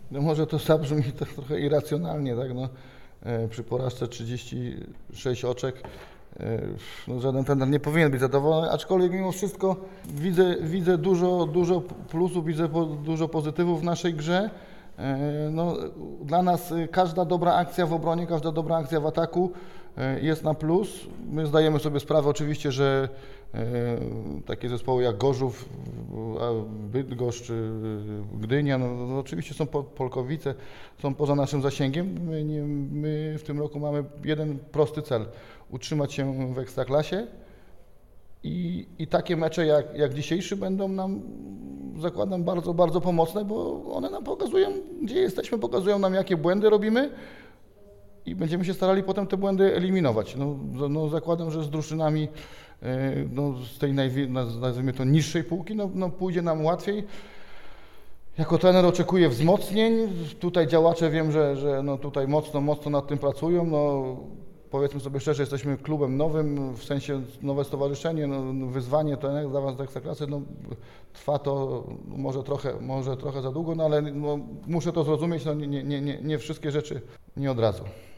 No może to zabrzmi tak trochę irracjonalnie, tak? No, przy porażce 36 oczek no, żaden trener nie powinien być zadowolony, aczkolwiek mimo wszystko widzę dużo plusów, widzę dużo pozytywów w naszej grze. No, dla nas każda dobra akcja w obronie, każda dobra akcja w ataku jest na plus. My zdajemy sobie sprawę oczywiście, że takie zespoły jak Gorzów, Bydgoszcz, Gdynia, no oczywiście są Polkowice, są poza naszym zasięgiem. My w tym roku mamy jeden prosty cel: utrzymać się w Ekstraklasie i takie mecze jak dzisiejszy będą nam, zakładam, bardzo pomocne, bo one nam pokazują, gdzie jesteśmy, pokazują nam, jakie błędy robimy i będziemy się starali potem te błędy eliminować. No zakładam, że z drużynami no, z tej nazwijmy to niższej półki, no pójdzie nam łatwiej. Jako trener oczekuję wzmocnień. Tutaj działacze wiem, że no tutaj mocno nad tym pracują. No, powiedzmy sobie szczerze, jesteśmy klubem nowym, w sensie nowe stowarzyszenie, no, wyzwanie trenerów dla was do Ekstraklasy, no, trwa to może trochę za długo, no ale no, muszę to zrozumieć, no, nie wszystkie rzeczy nie od razu.